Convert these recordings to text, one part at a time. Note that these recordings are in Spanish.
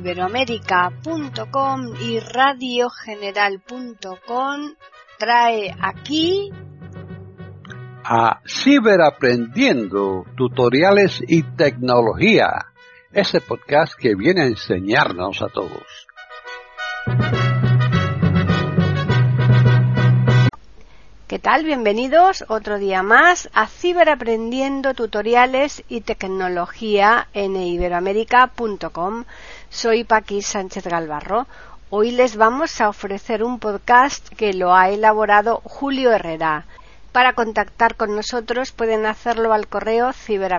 eiberoamerica.com y radiogeneral.com trae aquí a Ciberaprendiendo, tutoriales y tecnología, ese podcast que viene a enseñarnos a todos. ¿Qué tal? Bienvenidos otro día más a Ciberaprendiendo, tutoriales y tecnología en eiberoamerica.com. Soy Paqui Sánchez Galvarro. Hoy les vamos a ofrecer un podcast que lo ha elaborado Julio Herrera. Para contactar con nosotros pueden hacerlo al correo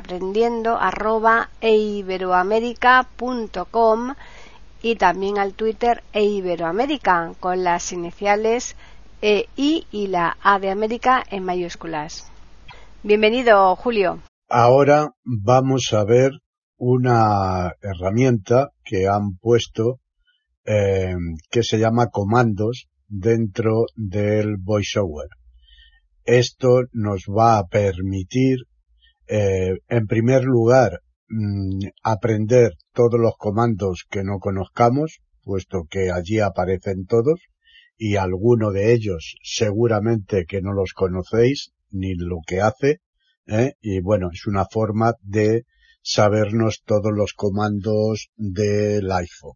ciberaprendiendo@eiberoamerica.com y también al Twitter eiberoamerica con las iniciales I y la A de América en mayúsculas. Bienvenido, Julio. Ahora vamos a ver una herramienta que han puesto que se llama comandos dentro del VoiceOver. Esto nos va a permitir, en primer lugar, aprender todos los comandos que no conozcamos, puesto que allí aparecen todos, y alguno de ellos seguramente que no los conocéis ni lo que hace, y bueno, es una forma de sabernos todos los comandos del iPhone.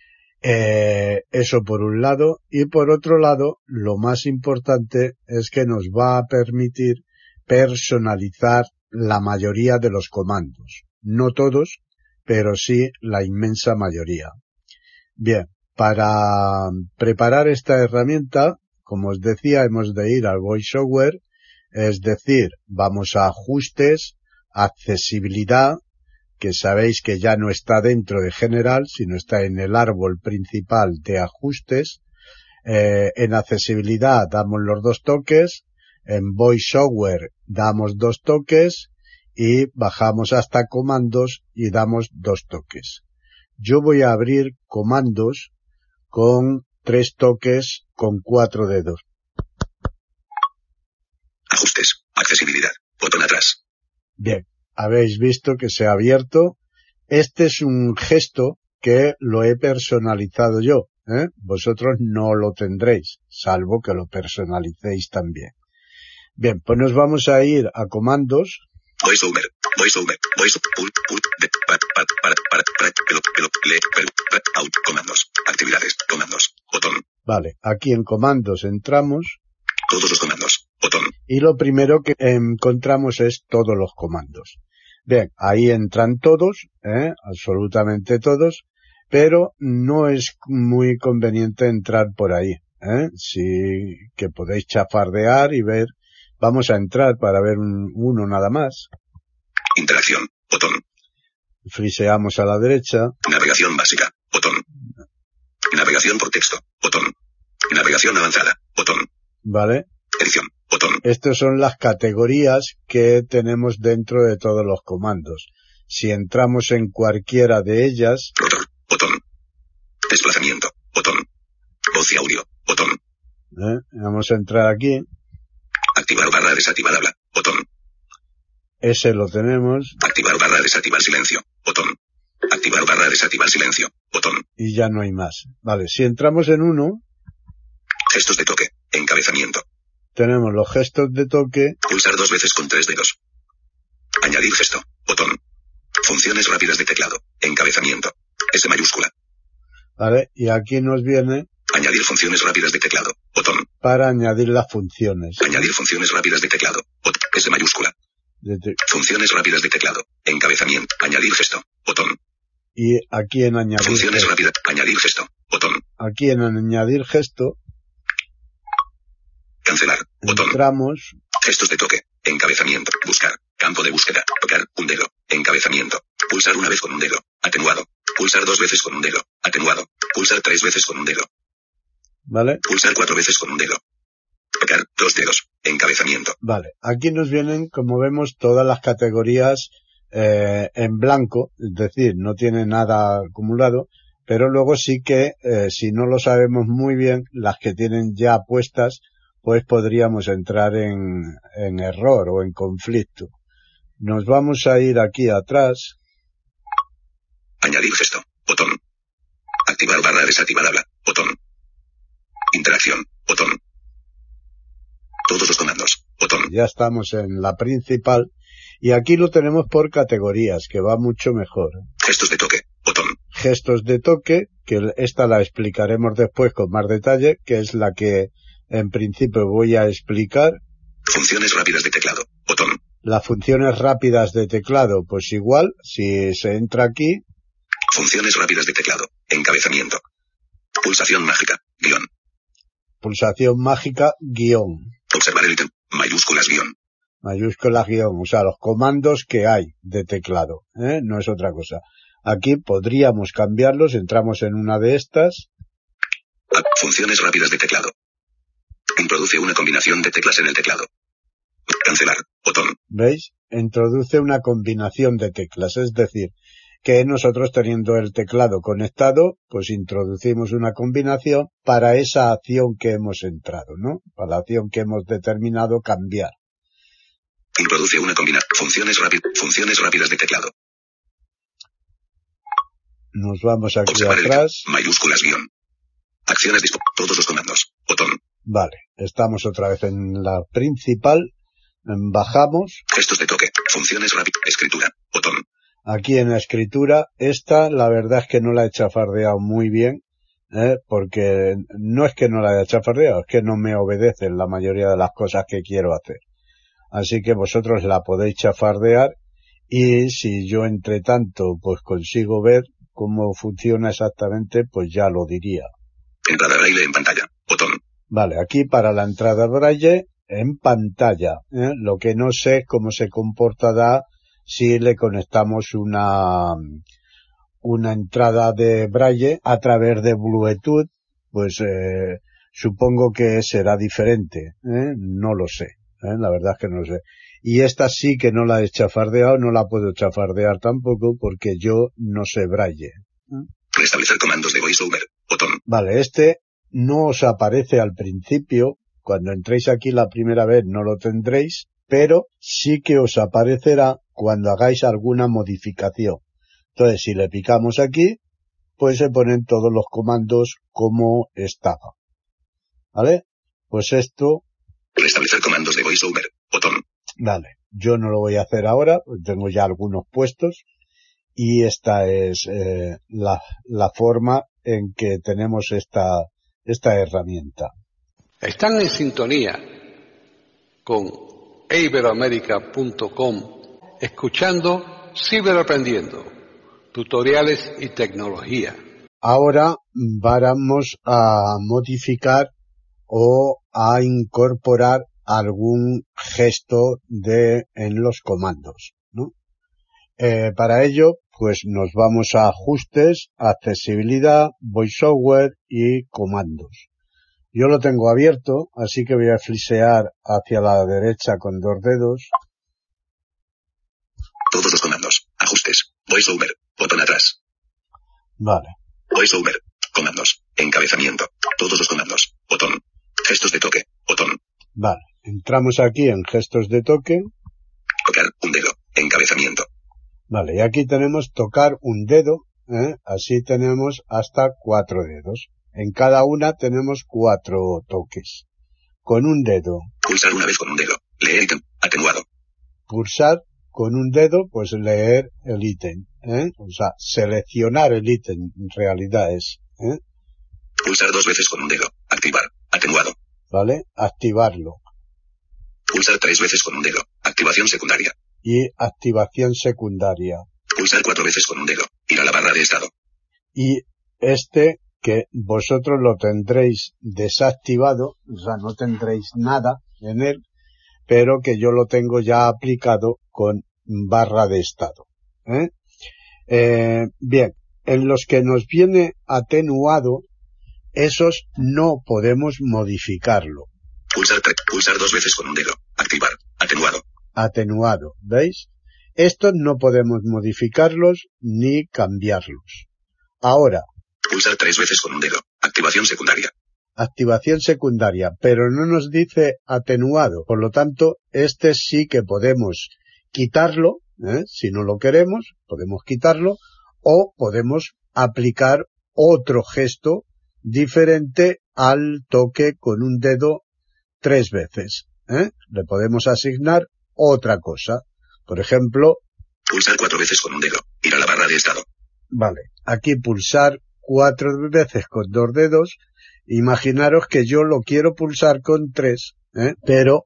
Eso por un lado, y por otro lado, lo más importante es que nos va a permitir personalizar la mayoría de los comandos. No todos, pero sí la inmensa mayoría. Bien, para preparar esta herramienta, como os decía, hemos de ir al VoiceOver, es decir, vamos a ajustes, accesibilidad, que sabéis que ya no está dentro de general, sino está en el árbol principal de ajustes. En accesibilidad damos los 2 toques, en VoiceOver damos 2 toques y bajamos hasta comandos y damos 2 toques. Yo voy a abrir comandos con 3 toques con 4 dedos. Ajustes, accesibilidad, botón atrás. Bien, habéis visto que se ha abierto. Este es un gesto que lo he personalizado yo, Vosotros no lo tendréis, salvo que lo personalicéis también. Bien, pues nos vamos a ir a comandos. VoiceOver, out, comandos, actividades, comandos, botón. Vale, aquí en comandos entramos. Todos los comandos, botón. Y lo primero que encontramos es todos los comandos. Bien, ahí entran todos, absolutamente todos, pero no es muy conveniente entrar por ahí, sí que podéis chafardear y ver. Vamos a entrar para ver uno nada más. Interacción, botón. Friseamos a la derecha. Navegación básica, botón. Navegación por texto, botón. Navegación avanzada, botón. Vale. Edición, botón. Estas son las categorías que tenemos dentro de todos los comandos. Si entramos en cualquiera de ellas. Rotor, botón. Desplazamiento, botón. Voz y audio, botón. Vamos a entrar aquí. Activar / desactivar habla, botón. Ese lo tenemos. Activar / desactivar silencio, botón. Activar / desactivar silencio, botón. Y ya no hay más. Vale, si entramos en uno. Gestos de toque, encabezamiento. Tenemos los gestos de toque. Pulsar 2 veces con 3 dedos. Añadir gesto, botón. Funciones rápidas de teclado, encabezamiento. S mayúscula. Vale, y aquí nos viene. Añadir funciones rápidas de teclado, botón. Para añadir las funciones. Añadir funciones rápidas de teclado, S mayúscula. Funciones rápidas de teclado, encabezamiento. Añadir gesto, botón. Y aquí en añadir. Funciones rápidas, añadir gesto, botón. Aquí en añadir gesto. Cancelar, botón. Entramos. Gestos de toque, encabezamiento, buscar, campo de búsqueda, tocar, un dedo, encabezamiento, pulsar una vez con un dedo, atenuado, pulsar 2 veces con un dedo, atenuado, pulsar 3 veces con un dedo. Vale. Pulsar 4 veces con un dedo. Tocar, 2 dedos, encabezamiento. Vale, aquí nos vienen, como vemos, todas las categorías en blanco, es decir, no tiene nada acumulado, pero luego sí que, si no lo sabemos muy bien, las que tienen ya puestas, pues podríamos entrar en error o en conflicto. Nos vamos a ir aquí atrás. Añadir gesto, botón. Activar barra desactivar habla. Botón. Interacción. Botón. Todos los comandos. Botón. Ya estamos en la principal. Y aquí lo tenemos por categorías, que va mucho mejor. Gestos de toque. Botón. Gestos de toque, que esta la explicaremos después con más detalle, que es la que en principio voy a explicar. Funciones rápidas de teclado. Botón. Las funciones rápidas de teclado, pues igual, si se entra aquí. Funciones rápidas de teclado. Encabezamiento. Pulsación mágica. Guión. Pulsación mágica, guión. Observar el ítem. Mayúsculas guión. Mayúsculas guión, o sea, los comandos que hay de teclado, no es otra cosa. Aquí podríamos cambiarlos, entramos en una de estas. Funciones rápidas de teclado. Introduce una combinación de teclas en el teclado. Cancelar. Botón. ¿Veis? Introduce una combinación de teclas, es decir, que nosotros teniendo el teclado conectado, pues introducimos una combinación para esa acción que hemos entrado, ¿no? Para la acción que hemos determinado cambiar. Introduce una combinación. Funciones rápidas de teclado. Nos vamos aquí Observar atrás. Mayúsculas guión. Acciones todos los comandos. Botón. Vale, estamos otra vez en la principal. Bajamos. Gestos de toque. Funciones rápidas. Escritura. Botón. Aquí en la escritura, esta la verdad es que no la he chafardeado muy bien, porque no es que no la haya chafardeado, es que no me obedecen la mayoría de las cosas que quiero hacer. Así que vosotros la podéis chafardear y si yo entre tanto pues consigo ver cómo funciona exactamente, pues ya lo diría. Entrada braille en pantalla. Botón. Vale, aquí para la entrada braille en pantalla. Lo que no sé es cómo se comportará si le conectamos una entrada de braille a través de Bluetooth, pues supongo que será diferente. No lo sé. La verdad es que no lo sé. Y esta sí que no la he chafardeado, no la puedo chafardear tampoco porque yo no sé braille. Restablecer comandos de VoiceOver. Botón. Vale, este no os aparece al principio. Cuando entréis aquí la primera vez no lo tendréis, pero sí que os aparecerá cuando hagáis alguna modificación. Entonces, si le picamos aquí, pues se ponen todos los comandos como estaba. ¿Vale? Pues esto... Restablecer comandos de VoiceOver. Botón. Vale, yo no lo voy a hacer ahora, tengo ya algunos puestos y esta es la forma en que tenemos esta herramienta. Están en sintonía con iberoamerica.com escuchando Ciberaprendiendo, tutoriales y tecnología. Ahora vamos a modificar o a incorporar algún gesto en los comandos, ¿no? Para ello, pues nos vamos a ajustes, accesibilidad, voiceover y comandos. Yo lo tengo abierto, así que voy a flisear hacia la derecha con 2 dedos. Todos los comandos. Ajustes. VoiceOver. Botón atrás. Vale. VoiceOver. Comandos. Encabezamiento. Todos los comandos. Botón. Gestos de toque. Botón. Vale. Entramos aquí en gestos de toque. Tocar un dedo. Encabezamiento. Vale. Y aquí tenemos tocar un dedo. Así tenemos hasta 4 dedos. En cada una tenemos 4 toques. Con un dedo. Pulsar una vez con un dedo. Leer ítem. Atenuado. Pulsar con un dedo, pues leer el ítem. O sea, seleccionar el ítem en realidad es. Pulsar 2 veces con un dedo. Activar. Atenuado. ¿Vale? Activarlo. Pulsar 3 veces con un dedo. Activación secundaria. Y activación secundaria. Pulsar 4 veces con un dedo. Ir a la barra de estado. Y que vosotros lo tendréis desactivado, o sea, no tendréis nada en él, pero que yo lo tengo ya aplicado con barra de estado. Bien, en los que nos viene atenuado, esos no podemos modificarlo. Pulsar 2 veces con un dedo. Activar. Atenuado. Atenuado, ¿veis? Estos no podemos modificarlos ni cambiarlos. Ahora. Pulsar 3 veces con un dedo. Activación secundaria. Activación secundaria, pero no nos dice atenuado. Por lo tanto, este sí que podemos quitarlo, si no lo queremos, podemos quitarlo, o podemos aplicar otro gesto diferente al toque con un dedo 3 veces. Le podemos asignar otra cosa. Por ejemplo, pulsar 4 veces con un dedo. Ir a la barra de estado. Vale, aquí pulsar 4 veces con 2 dedos. Imaginaros que yo lo quiero pulsar con 3, pero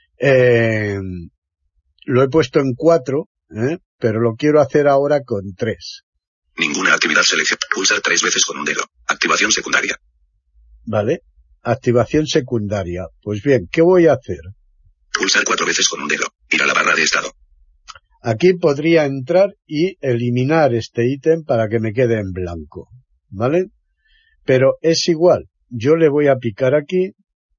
lo he puesto en 4, pero lo quiero hacer ahora con 3. Ninguna actividad selección. Pulsar 3 veces con un dedo. Activación secundaria. Vale, activación secundaria. Pues bien, ¿qué voy a hacer? Pulsar 4 veces con un dedo. Ir a la barra de estado. Aquí podría entrar y eliminar este ítem para que me quede en blanco, ¿vale? Pero es igual. Yo le voy a picar aquí.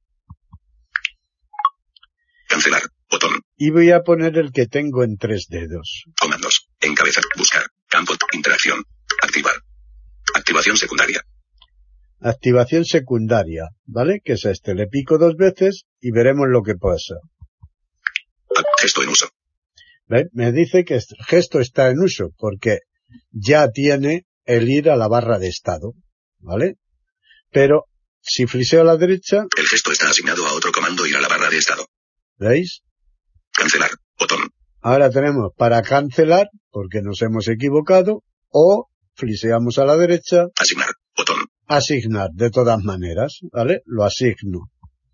Cancelar. Botón. Y voy a poner el que tengo en 3 dedos. Comandos. Encabezar. Buscar. Campo. Interacción. Activar. Activación secundaria. Activación secundaria, ¿vale? Que es este. Le pico 2 veces y veremos lo que pasa. Gesto en uso. ¿Ve? Me dice que el gesto está en uso porque ya tiene el ir a la barra de estado, ¿vale? Pero si fliseo a la derecha... El gesto está asignado a otro comando ir a la barra de estado. ¿Veis? Cancelar. Botón. Ahora tenemos para cancelar, porque nos hemos equivocado, o fliseamos a la derecha. Asignar. Botón. Asignar, de todas maneras, ¿vale? Lo asigno.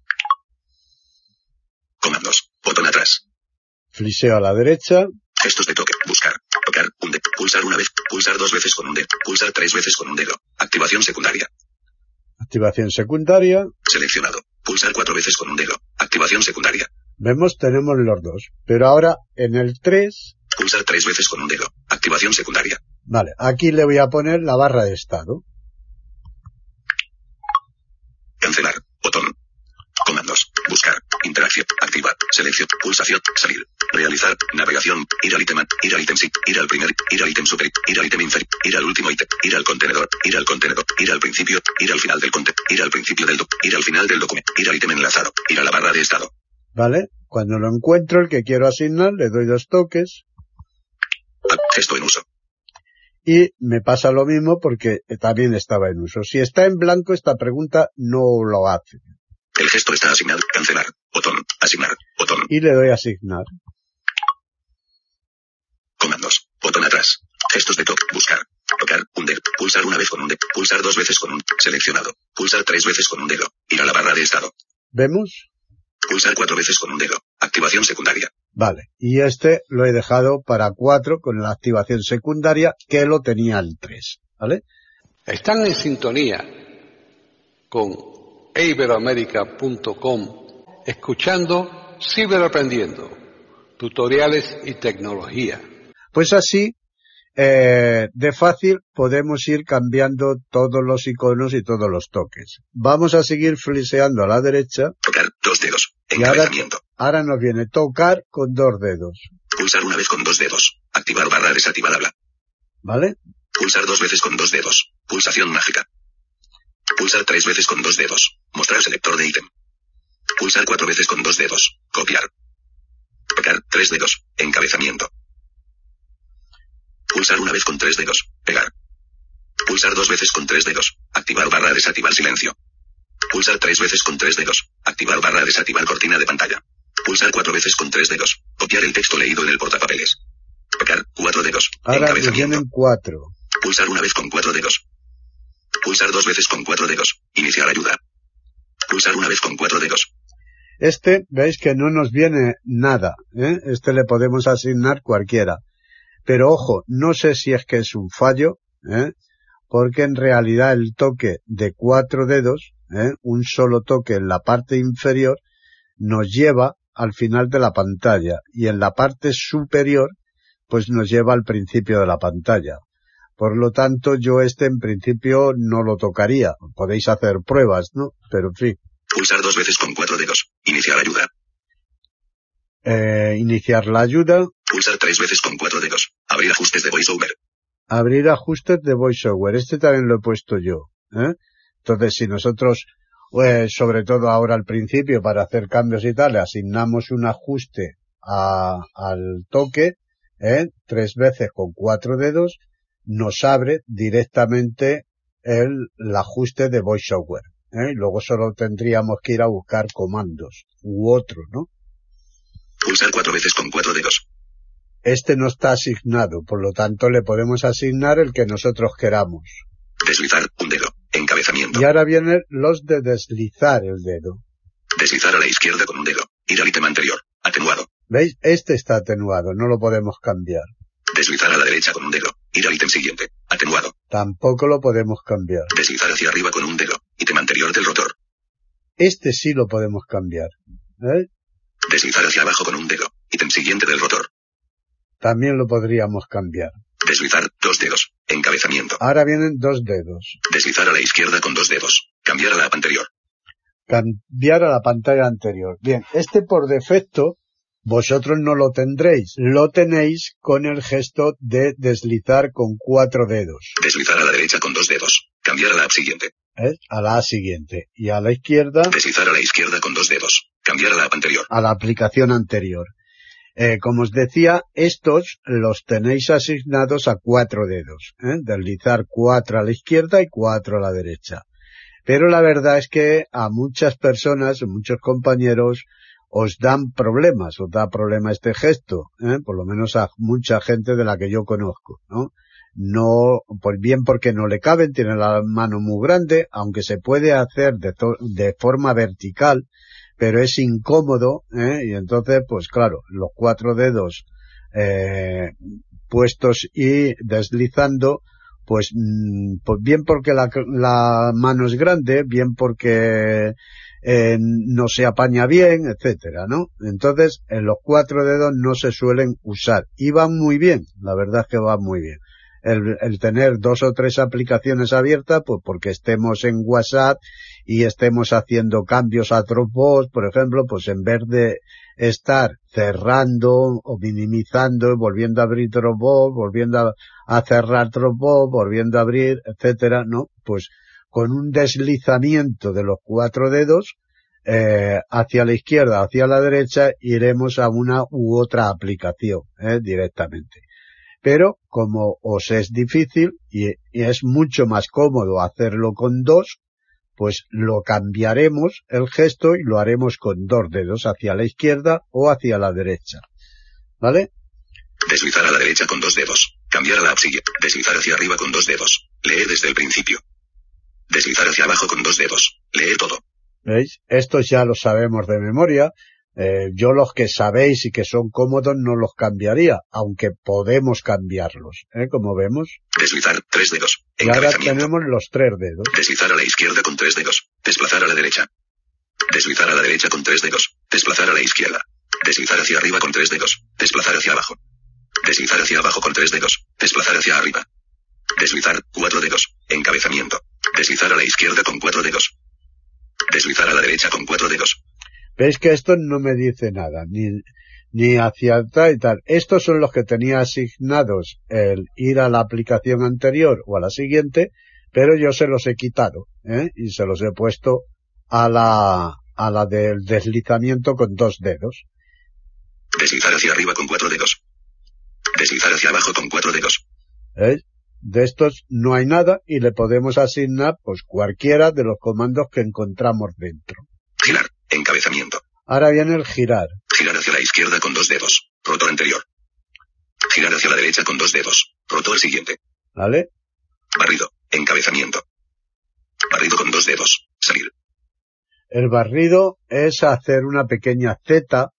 Comandos. Botón atrás. Fliseo a la derecha. Gestos de toque. Buscar. Tocar. Un dedo. Pulsar una vez. Pulsar 2 veces con un dedo. Pulsar 3 veces con un dedo. Activación secundaria. Activación secundaria. Seleccionado. Pulsar 4 veces con un dedo. Activación secundaria. Vemos, tenemos los dos. Pero ahora, en el 3... Pulsar 3 veces con un dedo. Activación secundaria. Vale, aquí le voy a poner la barra de estado. Cancelar. Botón. Comandos. Buscar. Interacción. Activar. Selección. Pulsación. Salir. Realizar. Navegación. Ir al ítem. Ir al ítem sí. Ir al primer. Ir al ítem superior. Ir al ítem inferior. Ir al último ítem. Ir al contenedor. Ir al contenedor. Ir al principio. Ir al final del contenedor. Ir al principio del documento. Ir al final del documento. Ir al ítem enlazado. Ir a la barra de estado. Vale. Cuando lo encuentro, el que quiero asignar, le doy 2 toques. Gesto en uso. Y me pasa lo mismo porque también estaba en uso. Si está en blanco, esta pregunta no lo hace. El gesto está asignado. Cancelar. Botón. Asignar. Botón. Y le doy a asignar. Comandos. Botón atrás. Gestos de toque. Buscar. Tocar. Un dedo. Pulsar una vez con un dedo. Pulsar 2 veces con un seleccionado. Pulsar 3 veces con un dedo. Ir a la barra de estado. ¿Vemos? Pulsar 4 veces con un dedo. Activación secundaria. Vale. Y este lo he dejado para 4 con la activación secundaria que lo tenía el 3. ¿Vale? Están en sintonía con iberoamerica.com escuchando Ciberaprendiendo, tutoriales y tecnología. Pues así, de fácil podemos ir cambiando todos los iconos y todos los toques. Vamos a seguir fliseando a la derecha. Tocar 2 dedos. Y ahora nos viene tocar con 2 dedos. Pulsar una vez con 2 dedos. Activar barra desactivar habla. ¿Vale? Pulsar 2 veces con 2 dedos. Pulsación mágica. Pulsar 3 veces con 2 dedos. Mostrar selector de ítem. Pulsar 4 veces con 2 dedos. Copiar. Tocar 3 dedos. Encabezamiento. Pulsar una vez con 3 dedos. Pegar. Pulsar 2 veces con 3 dedos. Activar barra desactivar silencio. Pulsar 3 veces con 3 dedos. Activar barra desactivar cortina de pantalla. Pulsar 4 veces con 3 dedos. Copiar el texto leído en el portapapeles. Tocar 4 dedos. Ahora me vienen 4. Pulsar una vez con 4 dedos. Pulsar 2 veces con 4 dedos. Iniciar ayuda. Pulsar una vez con 4 dedos. Este, veis que no nos viene nada, Este le podemos asignar cualquiera. Pero ojo, no sé si es que es un fallo, porque en realidad el toque de 4 dedos, un solo toque en la parte inferior, nos lleva al final de la pantalla y en la parte superior, pues nos lleva al principio de la pantalla. Por lo tanto, yo en principio no lo tocaría. Podéis hacer pruebas, ¿no? Pero en fin. Pulsar 2 veces con 4 dedos. Iniciar ayuda. Iniciar la ayuda. Pulsar 3 veces con 4 dedos. Abrir ajustes de VoiceOver. Abrir ajustes de VoiceOver. Este también lo he puesto yo, Entonces, si nosotros, sobre todo ahora al principio, para hacer cambios y tal, le asignamos un ajuste al toque, 3 veces con 4 dedos, nos abre directamente el ajuste de VoiceOver, y luego solo tendríamos que ir a buscar comandos u otro, ¿no? Pulsar 4 veces con 4 dedos. Este no está asignado, por lo tanto le podemos asignar el que nosotros queramos. Deslizar un dedo. Encabezamiento. Y ahora vienen los de deslizar el dedo. Deslizar a la izquierda con un dedo. Ir al ítem anterior. Atenuado. ¿Veis? Este está atenuado, no lo podemos cambiar. Deslizar a la derecha con un dedo. Ir al ítem siguiente. Atenuado. Tampoco lo podemos cambiar. Deslizar hacia arriba con un dedo. Ítem anterior del rotor. Este sí lo podemos cambiar. Deslizar hacia abajo con un dedo. Ítem siguiente del rotor. También lo podríamos cambiar. Deslizar 2 dedos. Encabezamiento. Ahora vienen 2 dedos. Deslizar a la izquierda con 2 dedos. Cambiar a la app anterior. Cambiar a la pantalla anterior. Bien, este por defecto vosotros no lo tendréis. Lo tenéis con el gesto de deslizar con 4 dedos. Deslizar a la derecha con 2 dedos. Cambiar a la app siguiente. A la siguiente. Y a la izquierda. Deslizar a la izquierda con 2 dedos. Cambiar a la app anterior. A la aplicación anterior. Como os decía, estos los tenéis asignados a 4 dedos. Deslizar 4 a la izquierda y 4 a la derecha. Pero la verdad es que a muchas personas, a muchos compañeros, os dan problemas, os da problema este gesto, por lo menos a mucha gente de la que yo conozco, ¿no? No, pues bien porque no le caben, tiene la mano muy grande, aunque se puede hacer de forma vertical, pero es incómodo, y entonces, pues claro, los 4 dedos puestos y deslizando, pues bien porque la mano es grande, bien porque no se apaña bien, etcétera, ¿no? Entonces, los 4 dedos no se suelen usar, y van muy bien, la verdad es que van muy bien. El tener 2 o 3 aplicaciones abiertas, pues porque estemos en WhatsApp y estemos haciendo cambios a Dropbox, por ejemplo, pues en vez de estar cerrando o minimizando, volviendo a abrir Dropbox, volviendo a cerrar Dropbox, volviendo a abrir, etcétera, ¿no? Pues con un deslizamiento de los 4 dedos, hacia la izquierda, hacia la derecha, iremos a una u otra aplicación, directamente. Pero como os es difícil y es mucho más cómodo hacerlo con 2, pues lo cambiaremos el gesto y lo haremos con 2 dedos hacia la izquierda o hacia la derecha. ¿Vale? Deslizar a la derecha con 2 dedos. Cambiar a la app siguiente. Deslizar hacia arriba con 2 dedos. Leer desde el principio. Deslizar hacia abajo con 2 dedos. Leer todo. ¿Veis? Estos ya los sabemos de memoria. Yo los que sabéis y que son cómodos no los cambiaría, aunque podemos cambiarlos, como vemos. Deslizar 3 dedos. Y ahora tenemos los 3 dedos. Deslizar a la izquierda con 3 dedos. Desplazar a la derecha. Deslizar a la derecha con 3 dedos. Desplazar a la izquierda. Deslizar hacia arriba con 3 dedos. Desplazar hacia abajo. Deslizar hacia abajo con 3 dedos. Desplazar hacia arriba. Deslizar 4 dedos. Encabezamiento. Deslizar a la izquierda con 4 dedos. Deslizar a la derecha con 4 dedos. Veis que esto no me dice nada, ni hacia atrás y tal. Estos son los que tenía asignados el ir a la aplicación anterior o a la siguiente, pero yo se los he quitado, y se los he puesto a la del deslizamiento con 2 dedos. Deslizar hacia arriba con 4 dedos. Deslizar hacia abajo con 4 dedos. ¿Veis? De estos no hay nada y le podemos asignar pues cualquiera de los comandos que encontramos dentro. Girar. Encabezamiento. Ahora viene el girar. Girar hacia la izquierda con 2 dedos. Rotor anterior. Girar hacia la derecha con 2 dedos. Rotor siguiente. ¿Vale? Barrido. Encabezamiento. Barrido con 2 dedos. Salir. El barrido es hacer una pequeña Z,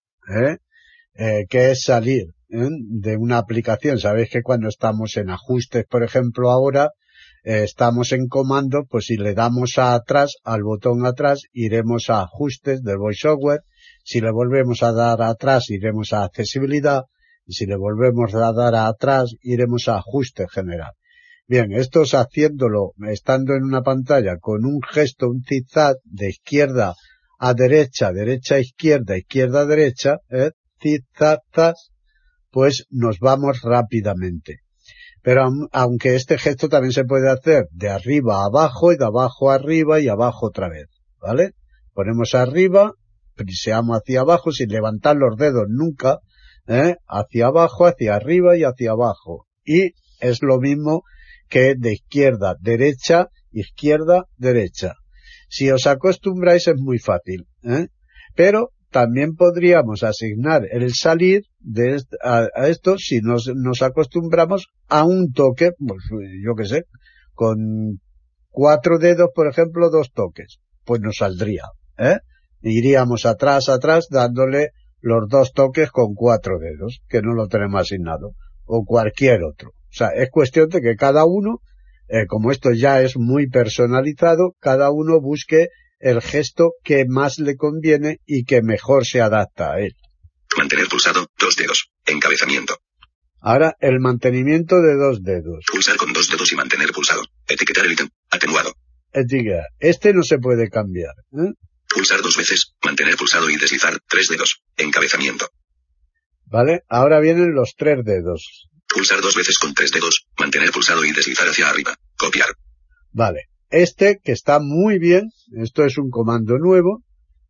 que es salir de una aplicación. Sabéis que cuando estamos en ajustes, por ejemplo, ahora, estamos en comando, pues si le damos a atrás, al botón atrás, iremos a ajustes del VoiceOver. Si le volvemos a dar atrás, iremos a accesibilidad. Y si le volvemos a dar a atrás, iremos a ajuste general. Bien, esto es haciéndolo, estando en una pantalla con un gesto, un zigzag, de izquierda a derecha, derecha a izquierda, izquierda a derecha, zigzag, pues nos vamos rápidamente. Pero aunque este gesto también se puede hacer de arriba a abajo y de abajo a arriba y abajo otra vez, ¿vale? Ponemos arriba, priseamos hacia abajo sin levantar los dedos nunca, hacia abajo, hacia arriba y hacia abajo. Y es lo mismo que de izquierda, derecha izquierda, derecha. Si os acostumbráis es muy fácil, pero también podríamos asignar el salir a esto si nos acostumbramos a un toque, pues yo qué sé, con 4 dedos, por ejemplo, 2 toques, pues nos saldría, iríamos atrás, dándole los 2 toques con 4 dedos, que no lo tenemos asignado, o cualquier otro. O sea, es cuestión de que cada uno, como esto ya es muy personalizado, cada uno busque el gesto que más le conviene y que mejor se adapta a él. Mantener pulsado, 2 dedos. Encabezamiento. Ahora, el mantenimiento de 2 dedos. Pulsar con 2 dedos y mantener pulsado. Etiquetar el ítem. Atenuado. Etiqueta. Este no se puede cambiar. Pulsar 2 veces. Mantener pulsado y deslizar 3 dedos. Encabezamiento. ¿Vale? Ahora vienen los 3 dedos. Pulsar 2 veces con 3 dedos. Mantener pulsado y deslizar hacia arriba. Copiar. Vale. Este, que está muy bien, esto es un comando nuevo,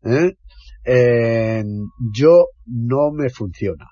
yo no me funciona.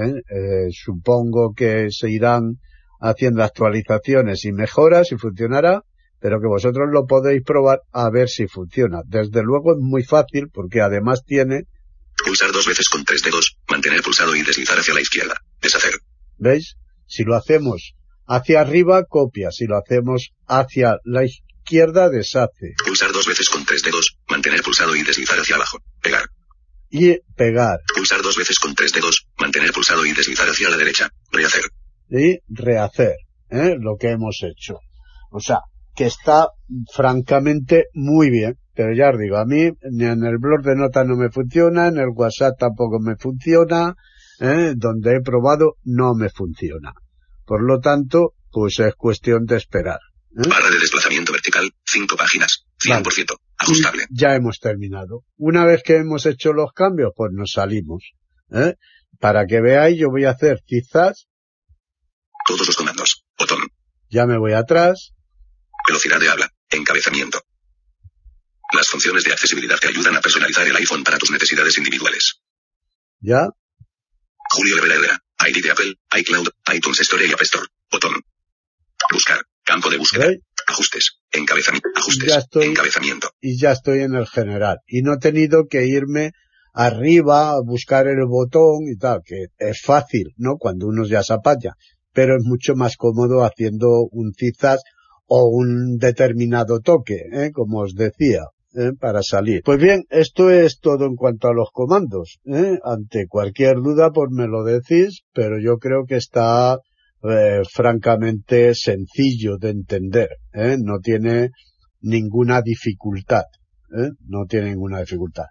Supongo que se irán haciendo actualizaciones y mejoras y funcionará, pero que vosotros lo podéis probar a ver si funciona. Desde luego es muy fácil porque además tiene... Pulsar 2 veces con 3 dedos, mantener pulsado y deslizar hacia la izquierda. Deshacer. ¿Veis? Si lo hacemos hacia arriba, copia. Si lo hacemos hacia la izquierda, deshace. Pulsar 2 veces con 3 dedos, mantener pulsado y deslizar hacia abajo. Pegar. Y pegar. Pulsar 2 veces con 3 dedos, mantener pulsado y deslizar hacia la derecha. Rehacer. Y rehacer, lo que hemos hecho. O sea, que está francamente muy bien. Pero ya os digo, a mí ni en el blog de notas no me funciona, en el WhatsApp tampoco me funciona, donde he probado no me funciona. Por lo tanto, pues es cuestión de esperar. Barra de desplazamiento vertical, 5 páginas, 100%, vale. Ajustable. Y ya hemos terminado. Una vez que hemos hecho los cambios, pues nos salimos. Para que veáis, yo voy a hacer quizás... Todos los comandos. Botón. Ya me voy atrás. Velocidad de habla. Encabezamiento. Las funciones de accesibilidad que ayudan a personalizar el iPhone para tus necesidades individuales. ¿Ya? Julio Herrera. ID de Apple, iCloud, iTunes Store y App Store. Botón. Buscar. Campo de búsqueda. ¿Veis? Ajustes. Encabezamiento. Ajustes. Ya estoy, encabezamiento. Y ya estoy en el general. Y no he tenido que irme arriba a buscar el botón y tal, que es fácil, ¿no? Cuando uno ya se apaña. Pero es mucho más cómodo haciendo un zigzag o un determinado toque, como os decía, para salir. Pues bien, esto es todo en cuanto a los comandos. Ante cualquier duda, pues me lo decís, pero yo creo que está francamente sencillo de entender. No tiene ninguna dificultad. No tiene ninguna dificultad.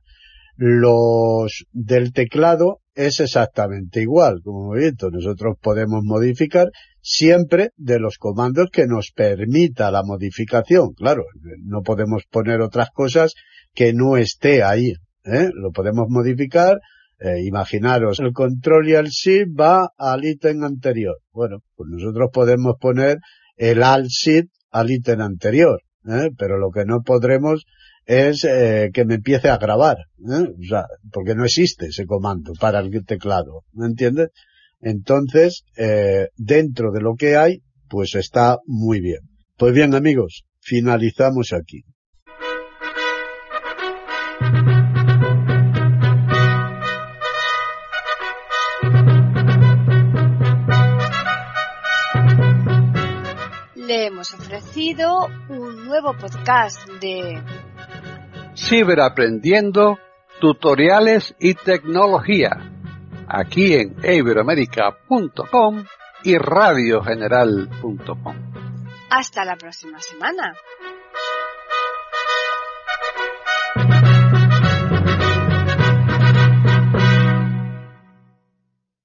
Los del teclado es exactamente igual, como he visto. Nosotros podemos modificar siempre de los comandos que nos permita la modificación. Claro, no podemos poner otras cosas que no esté ahí. Lo podemos modificar. Imaginaros, el control y el shift va al ítem anterior. Bueno, pues nosotros podemos poner el alt shift al ítem anterior, pero lo que no podremos es que me empiece a grabar, o sea, porque no existe ese comando para el teclado, ¿me entiendes? Entonces, dentro de lo que hay, pues está muy bien. Pues bien, amigos, finalizamos aquí. Le hemos ofrecido un nuevo podcast de Ciberaprendiendo, tutoriales y tecnología, aquí en iberoamerica.com y radiogeneral.com. Hasta la próxima semana.